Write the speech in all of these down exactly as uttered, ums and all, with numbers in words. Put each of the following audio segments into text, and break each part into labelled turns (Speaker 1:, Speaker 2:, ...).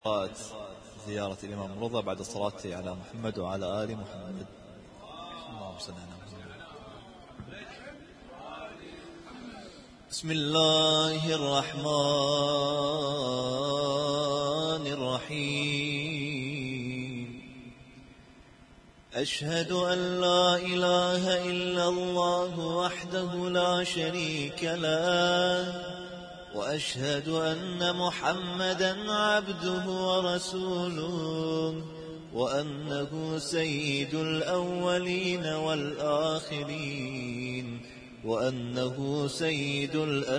Speaker 1: زيارة الإمام رضا بعد الصلاة على محمد وعلى آل محمد. اللهم صل على محمد. بسم الله الرحمن الرحيم. أشهد أن لا إله إلا الله وحده لا شريك له، وأشهد أن محمدا عبده ورسوله، وأنه سيد الأولين والآخرين، وأنه سيد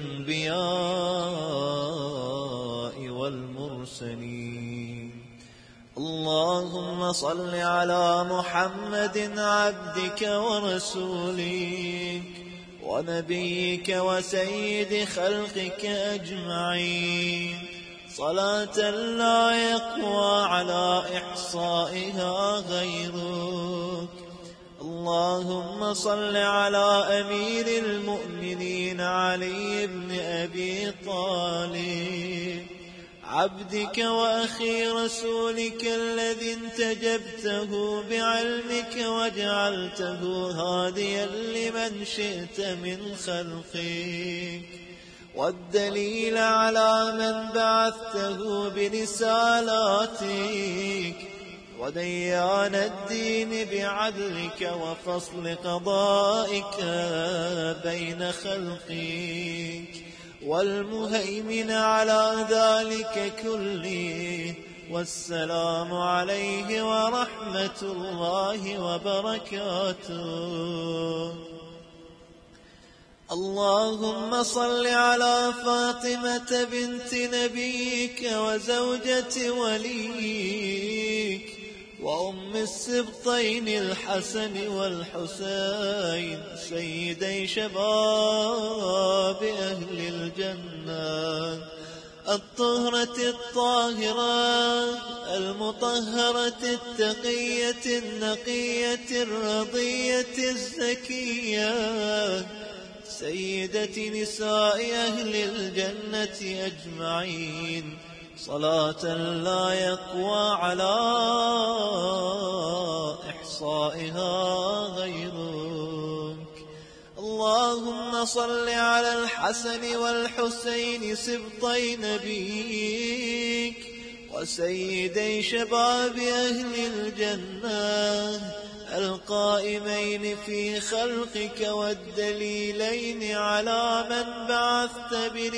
Speaker 1: الأنبياء والمرسلين. اللهم صل على محمد عبدك ورسولك ونبيك وسيد خلقك أجمعين، صلاة لا يقوى على إحصائها غيرك. اللهم صل على أمير المؤمنين علي بن أبي طالب، عبدك وأخي رسولك الذي انتجبته بعلمك وجعلته هاديا لمن شئت من خلقك، والدليل على من بعثته برسالاتك، وديان الدين بعدلك وفصل قضائك بين خلقك، والمهيمن على ذلك كله. والسلام عليه ورحمة الله وبركاته. اللهم صل على فاطمة بنت نبيك وزوجة وليك وأم السبطين الحسن والحسين، سيدي شباب أهل الجنة، الطهرة الطاهرة المطهرة التقية النقية الرضية الزكية، سيدة نساء أهل الجنة أجمعين، صلاة لا يقوى على إحصائها غيرك. اللهم صل على الحسن والحسين سبطي نبيك وسيدي شباب أهل الجنة، القائمين في خلقك والدليلين على من بعثت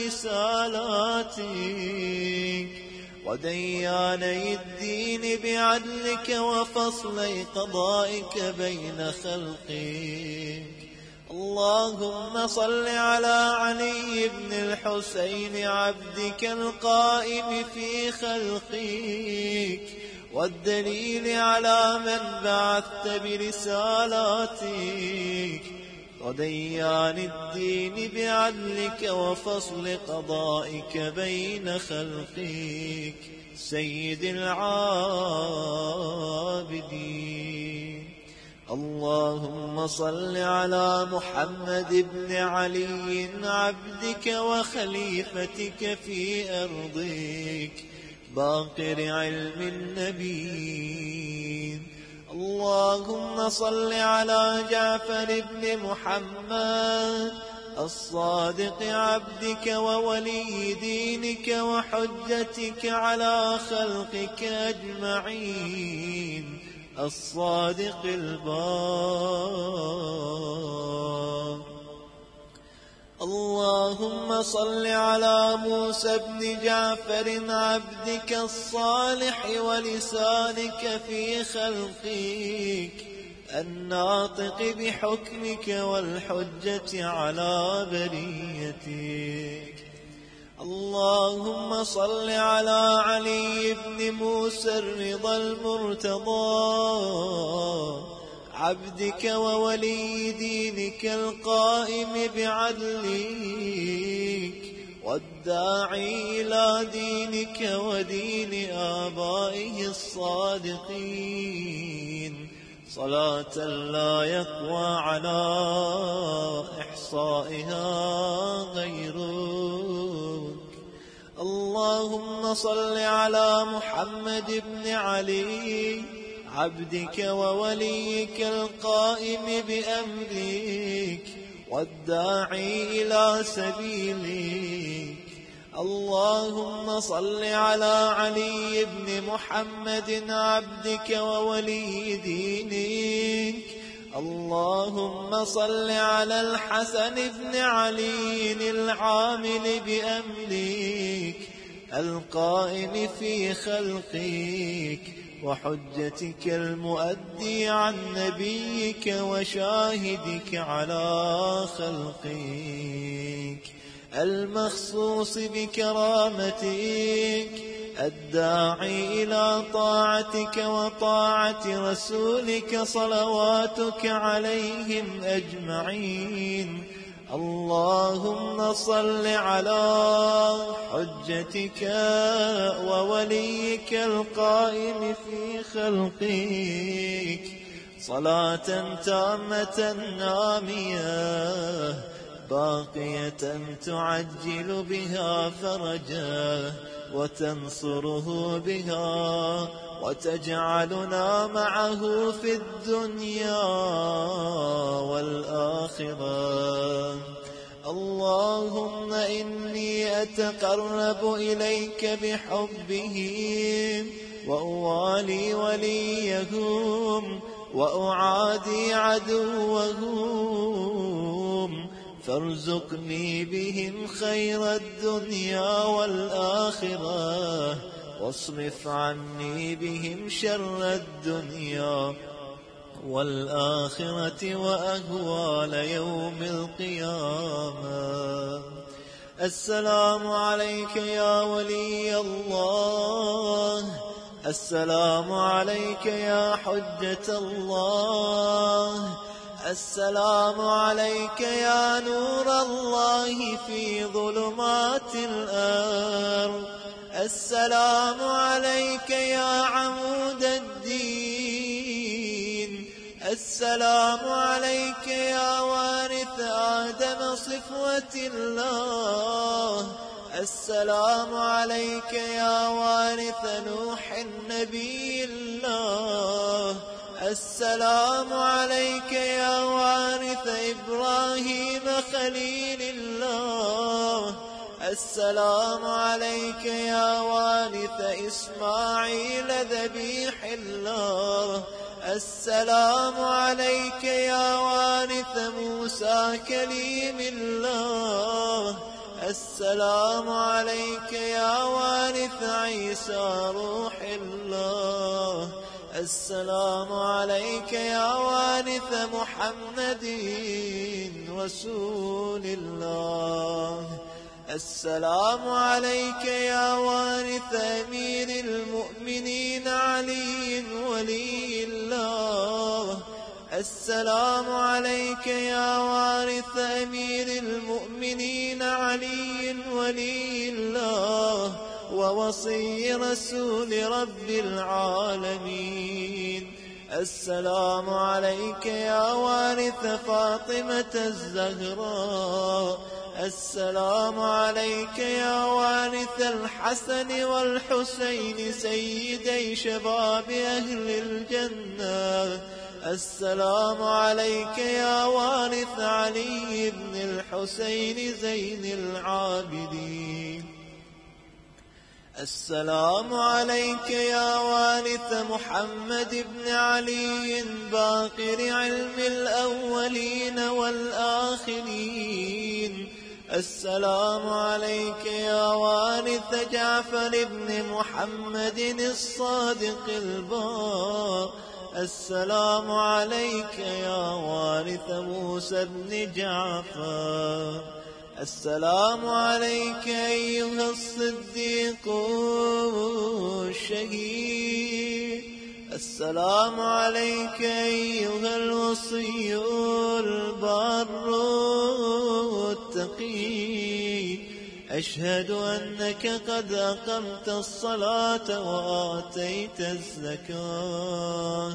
Speaker 1: برسالاتك، ودياني الدين بعدلك وفصل قضائك بين خلقك. اللهم صل على علي بن الحسين عبدك القائم في خلقك، والدليل على من بعثت برسالاتك، وديان الدين بعدلك وفصل قضائك بين خلقك، سيد العابدين. اللهم صل على محمد بن علي عبدك وخليفتك في أرضك، باقر علم النبيين. اللهم صل على جعفر بن محمد الصادق عبدك وولي دينك وحجتك على خلقك أجمعين، الصادق البار. اللهم صل على موسى بن جعفر عبدك الصالح ولسانك في خلقك، الناطق بحكمك والحجة على بريتك. اللهم صل على علي بن موسى الرضا المرتضى عبدك وولي دينك القائم بعدلك، والداعي إلى دينك ودين آبائه الصادقين، صلاة لا يقوى على إحصائها غيرك.
Speaker 2: اللهم صل على محمد بن علي عبدك ووليك القائم بأمرك والداعي إلى سبيلك. اللهم صل على علي بن محمد عبدك وولي دينك. اللهم صل على الحسن بن علي العامل بأمرك القائم في خلقك وحجتك المؤدي عن نبيك وشاهدك على خلقك المخصوص بكرامتك الداعي إلى طاعتك وطاعة رسولك صلواتك عليهم أجمعين. اللهم صل على حجتك ووليك القائم في خلقك صلاة تامة نامية باقية تعجل بها فرجا وتنصره بها وتجعلنا معه في الدنيا والآخرة. اللهم إني أتقرب إليك بحبهم وأوالي وليهم وأعادي عدوهم فارزقني بهم خير الدنيا والآخرة واصرف عني بهم شر الدنيا والآخرة وأهوال يوم القيامة. السلام عليك يا ولي الله. السلام عليك يا حجة الله. السلام عليك يا نور الله في ظلمات الأرض. السلام عليك يا عمود الدين. السلام عليك يا وارث آدم صفوة الله. السلام عليك يا وارث نوح نبي الله. السلام عليك يا وارث إبراهيم خليل الله. السلام عليك يا وارث إسماعيل ذبيح الله. السلام عليك يا وارث موسى كليم الله. السلام عليك يا وارث عيسى روح الله. السلام عليك يا وارث محمد رسول الله. السلام عليك يا وارث أمير المؤمنين علي ولي الله. السلام عليك يا وارث أمير المؤمنين علي ولي الله ووصي رسول رب العالمين. السلام عليك يا وارث فاطمة الزهراء. السلام عليك يا وارث الحسن والحسين سيدي شباب أهل الجنة. السلام عليك يا وارث علي بن الحسين زين العابدين. السلام عليك يا وارث محمد بن علي باقر علم الأولين والآخرين. السلام عليك يا وارث جعفر بن محمد الصادق البار. السلام عليك يا وارث موسى بن جعفر. السلام عليك أيها الصديق الشهيد. السلام عليك أيها الوصي البار التقي. أشهد أنك قد أقمت الصلاة وآتيت الزكاة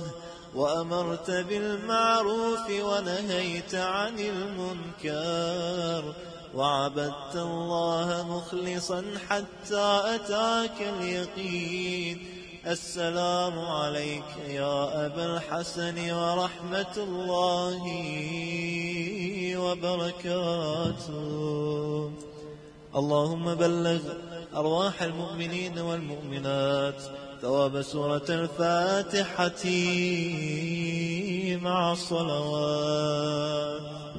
Speaker 2: وأمرت بالمعروف ونهيت عن المنكر وعبدت الله مخلصا حتى أتاك اليقين. السلام عليك يا أبا الحسن ورحمة الله وبركاته. اللهم بلغ أرواح المؤمنين والمؤمنات ثواب سورة الفاتحة مع الصلوات.